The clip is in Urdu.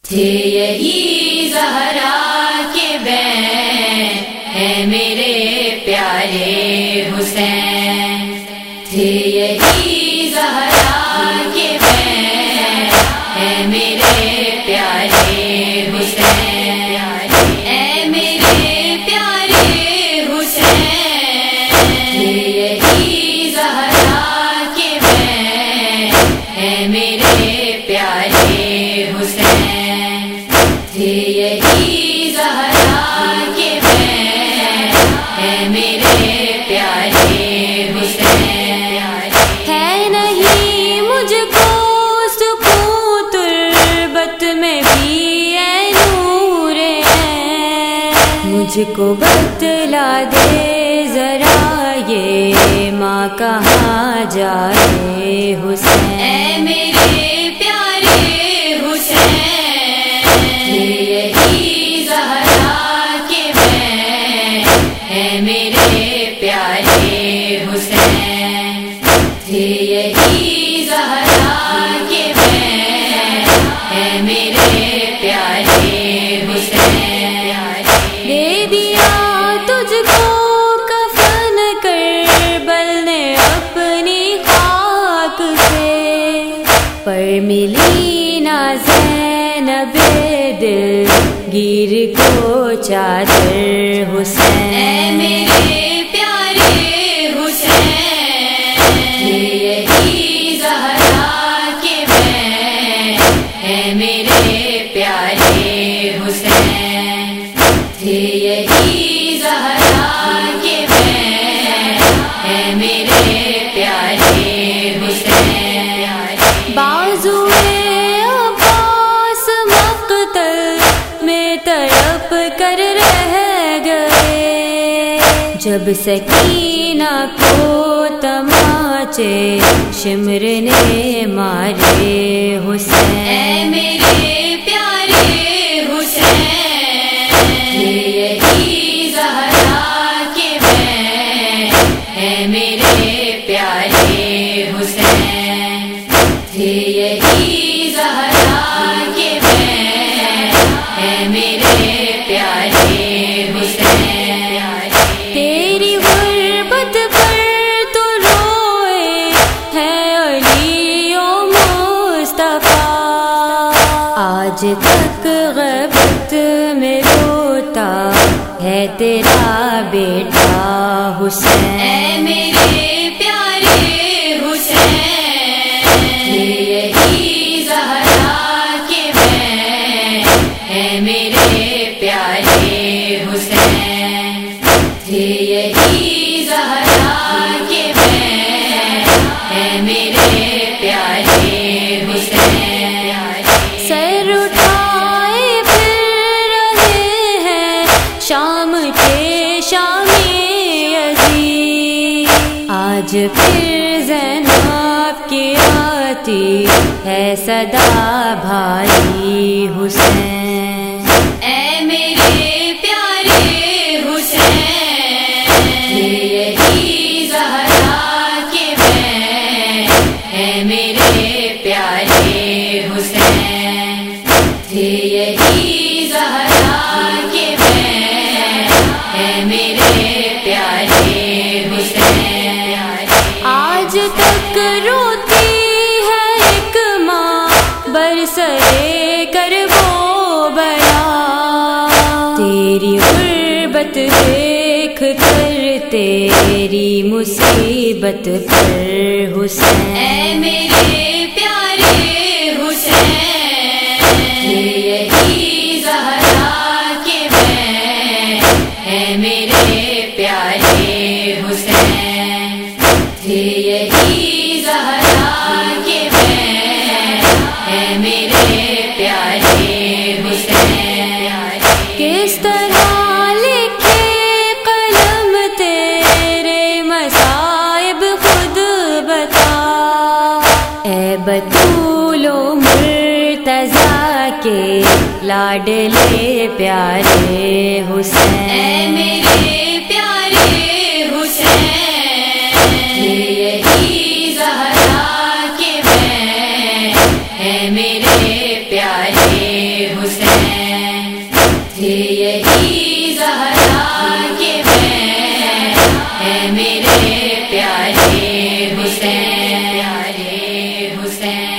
تھے یہی زہرا کے بین اے میرے پیارے حسین، تھے یہی زہرا کے بین اے میرے پیارے حسین، اے میرے پیارے حسین، تھے یہی زہرا کے بین اے میرے پیارے حسین، تھے یہی زہرا کے بین اے میرے پیارے حسین۔ ہے نہیں مجھ کو سکون تربت میں بھی اے نور ہے، مجھ کو بتلا دے ذرا یہ ماں کہاں جائے حسین، اے میرے پیارے حسین، تھے یہی زہرا کے بین اے میرے پیارے حسین، تھے یہی زہرا کے بین اے میرے پیارے حسین۔ دے دیا تجھ کو کفن کربل نے اپنی خاک سے، پر ملی نہ زینب دلگیر کو چادر حسین، اے میرے پیارے حسین، تھے یہی زہرا کے بین اے میرے پیارے حسین، تھے یہی زہرا کے بین اے میرے پیارے حسین۔ بازوئے عباس مقتل میں تڑپ کر رہ گئے، جب سکینہ کو تماچے شمر نے مارے حسین، اے میرے پیارے حسین، تھے یہی زہرا کے بین اے میرے پیارے حسین، تھے یہی زہرا کے بین اے میرے پیارے حسین۔ تیری غربت پر تو روئے ہیں علی و مصطفیٰ، آج تک غیبت میں روتا ہے تیرا بیٹا حسین، اے میرے پیارے حسین، تھے یہی زہرا کے بین اے میرے پیارے حسین، تھے یہی زہرا کے بین اے میرے پیارے حسین۔ سر اٹھائے پھر رہے ہیں شام کے شامی عزیز، آج پھر زینب کی آتی ہے صدا بھائی حسین، اے میرے پیارے حسین، تھے یہی زہرا کے بین اے میرے پیارے حسین، تھے یہی زہرا کے بین اے میرے پیارے حسین۔ آج تک روتی ہے ایک ماں برسرے کربو بلا، تیری غربت دیکھ کر تیری مصیبت پر حسین، اے میرے پیارے حسین، تھے یہی زہرا کے بین اے میرے پیارے حسین، تھے یہی زہرا کے بین اے میرے پیارے حسین۔ کس طرح لکھے قلم تیرے مصائب خود بتا، اے بطول و مرتضیٰ کے لاڈلے پیارے حسین، اے میرے پیارے حسین، تھے یہی زہرا کے بین اے میرے پیارے یہی زہرا کے میں، اے میرے پیارے حسین، پیارے حسین۔